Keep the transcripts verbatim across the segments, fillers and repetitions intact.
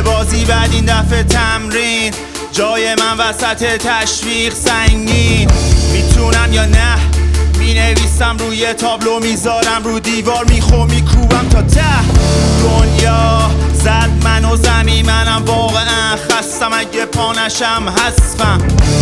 بازی بعد این دفعه تمرین، جای من وسط تشویق سنگین. میتونم یا نه، مینویسم روی تابلو، میذارم رو دیوار، میخو میکوبم تا ته. دنیا زد منو زمین، منم واقعا خستم، اگه پانشم حذفم.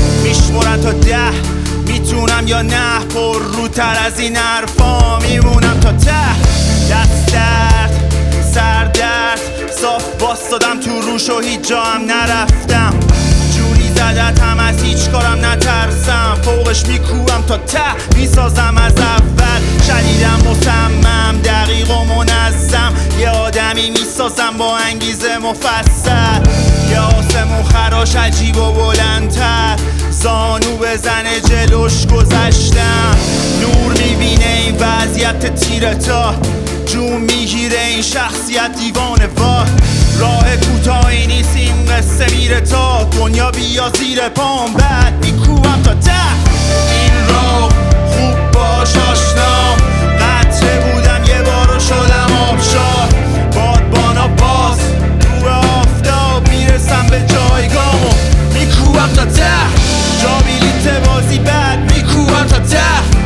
میشمرن تا ده، میتونم یا نه، پر روتر از این حرفا میمونم تا ته. دست درد سر درد صاف باستادم تو روش و هیچ جا هم نرفتم. جوری زدتم از هیچ کارم نترسم، فوقش میکوبم تا ته، میسازم از اول. شدیدم مصمم، دقیق و منظم، یه آدمی میسازم با انگیزه مفصل. یه آسمون خراش عجیب و بلندتر، زانو بزنه جلوش گذشتم. نور میبینه این وضعیت تیره تا جون میگیره این شخصیت دیوانه وار. راه کوتاهی نیست این قصه میره تا دنیا بیا زیر پام، بعد میکوبم تا ته. این رو خوب باش آشنا، قطره بودم یه بارو شدم آبشار. بادبانا باز رو به آفتاب، میرسم به جایگاهمو میکوبم تا ته. جا بلیت بازی بعد میکوبم تا ته،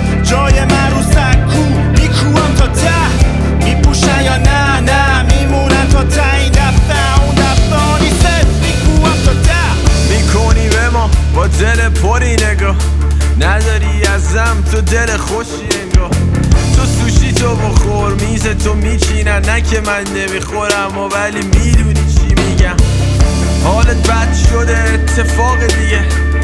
جای من رو سکو میکوبم تا ته. میپوشن یا نه نه، میمونن تا ته. این دفعه اون دفعه نیست، میکوبم تا ته. میکنی به ما با دل پری نگاه، نداری ازم تو دل خوشی انگاه. تو سوشی تو بخور، میز تو میچینن، نه که من نمیخورم و ولی میدونی چی میگم. حالت بد شده اتفاق دیگه،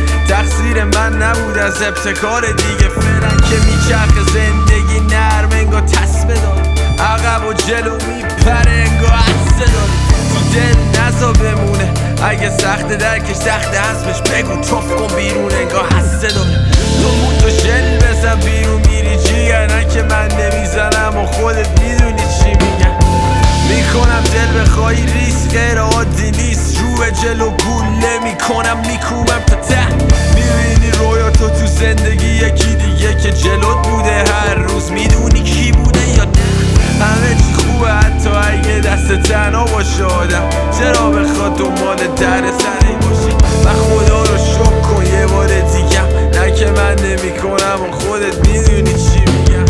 تقصیر من نبود از ابتکار دیگه. فرن که میچرخ زندگی نرم انگاه تصمه دار، عقب و جلو میپره انگاه عصه داری. تو دل نزا بمونه، اگه سخت درکش سخت حسبش بگو توف کن بیرون انگاه حسه داره. تو بود تو شل بزن بیرون میری جیگر، نه که من نمیزنم و خودت میدونی چی میگم. میکنم دل بخوای ریس غیر عادی نیست، رو به جلو گوله میکنم میکوبم تا ته. میبینی رویا تو تو زندگی یکی دیگه که جلوت بوده هر روز، میدونی کی بوده یا نه. همه چی خوبه حتی اگه دست تنها باشه آدم، چرا بخواد دنبال در سری باشی. و خدا رو شکر کن یه بار دیگم، نه که من نمی کنم و خودت میدونی چی میگم.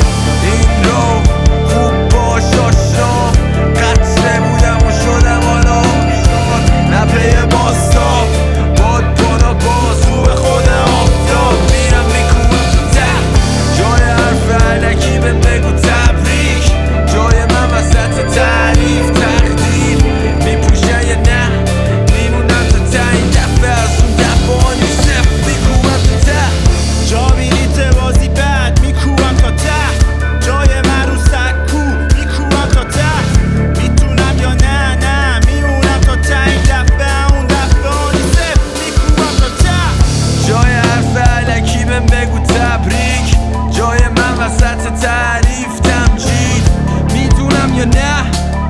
این رو خوب باش آشنا، قطره بودم و شدم حالا آبشار. نه پی باستاب بادبانا باز رو به خود آفتاب، میرم میکوبم تو ته. جای حرف علکی بهم بگو تبریک، جای من وسط تعریف تقدیر. میپوشن یا نه، میمونم تا ته. این دفعه از اون دفعه ها نیست، میکوبم تا ته. جا بلیت بازی بعد میکوبم تا ته، جای من رو سکو میکوبم تا ته. میتونم یا نه نه، میمونم تا ته. این دفعه اون دفعه نیست، میکوبم تا ته. جای حرف علکی بهم بگو تبریک، جای من وسط تعریف تمجید. میتونم یا نه،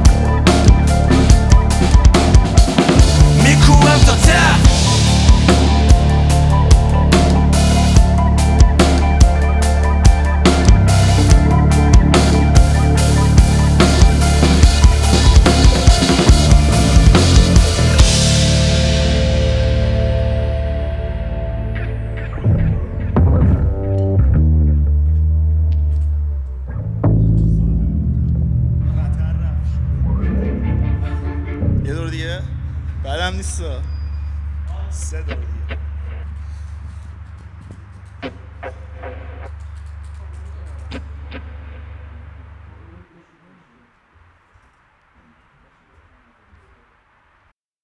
میکوبم تا ته. یه دور دیگه بعدم نیست، سه دور دیگه.